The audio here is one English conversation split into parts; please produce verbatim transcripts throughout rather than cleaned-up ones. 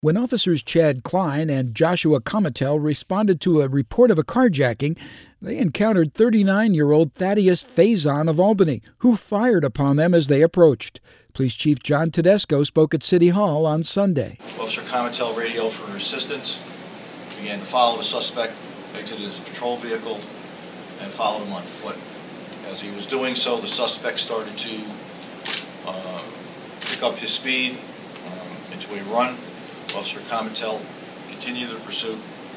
When officers Chad Klein and Joshua Comitel responded to a report of a carjacking, they encountered thirty-nine-year-old Thaddeus Faison of Albany, who fired upon them as they approached. Police Chief John Tedesco spoke at City Hall on Sunday. Officer Comitel radioed for assistance, began to follow the suspect, exited his patrol vehicle, and followed him on foot. As he was doing so, the suspect started to uh, pick up his speed um, into a run. Officer Comitel continued the pursuit.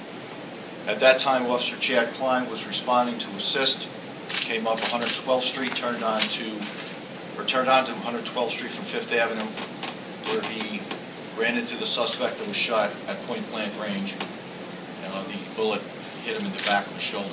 At that time, Officer Chad Klein was responding to assist. He came up one hundred twelfth Street, turned on to, or turned on to one hundred twelfth Street from Fifth Avenue, where he ran into the suspect and was shot at point blank range. Uh, the bullet hit him in the back of the shoulder.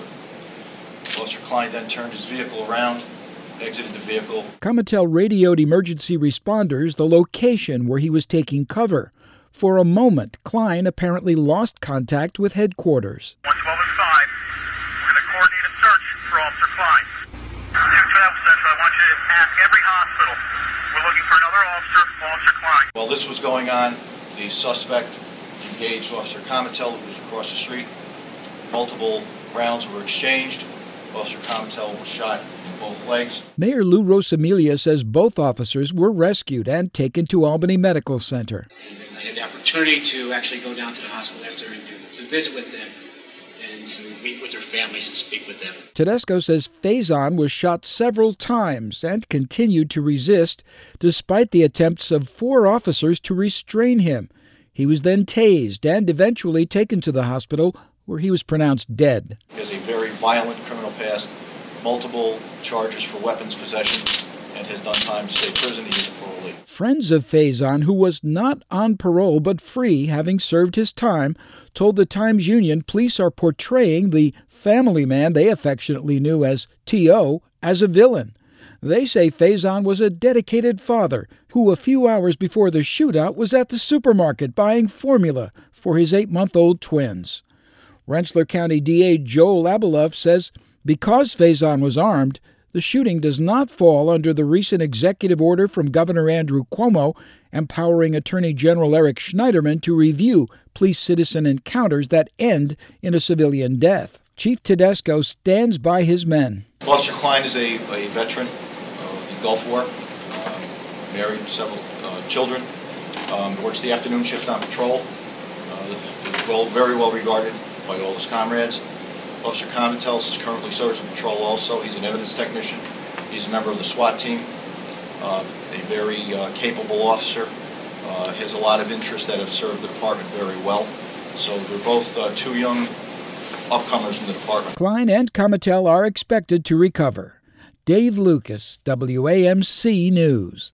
Officer Klein then turned his vehicle around, exited the vehicle. Comitel radioed emergency responders the location where he was taking cover. For a moment, Klein apparently lost contact with headquarters. one twelve is fine. We're going to coordinate a search for Officer Klein. two twelve Central, I want you to ask every hospital. We're looking for another officer, Officer Klein. While this was going on, the suspect engaged Officer Comitel, who was across the street. Multiple rounds were exchanged. Officer Comitel was shot in both legs. Mayor Lou Rosamilia says both officers were rescued and taken to Albany Medical Center. And I had the opportunity to actually go down to the hospital after and to visit with them and to meet with their families and speak with them. Tedesco says Faison was shot several times and continued to resist despite the attempts of four officers to restrain him. He was then tased and eventually taken to the hospital, where he was pronounced dead. He has a very violent criminal past, multiple charges for weapons possession, and has done time in state prison. He is a parolee. Friends of Faison, who was not on parole but free, having served his time, told the Times-Union police are portraying the family man they affectionately knew as T O as a villain. They say Faison was a dedicated father who a few hours before the shootout was at the supermarket buying formula for his eight-month-old twins. Rensselaer County D A Joel Abeloff says because Faison was armed, the shooting does not fall under the recent executive order from Governor Andrew Cuomo empowering Attorney General Eric Schneiderman to review police-citizen encounters that end in a civilian death. Chief Tedesco stands by his men. Officer Klein is a, a veteran of the Gulf War, uh, married, several uh, children, um, works the afternoon shift on patrol, uh, is well, very well regarded by all his comrades. Officer Comitel currently serves in patrol also. He's an evidence technician. He's a member of the SWAT team, uh, a very uh, capable officer. Uh, has a lot of interests that have served the department very well. So they're both uh, two young upcomers in the department. Klein and Comitel are expected to recover. Dave Lucas, W A M C News.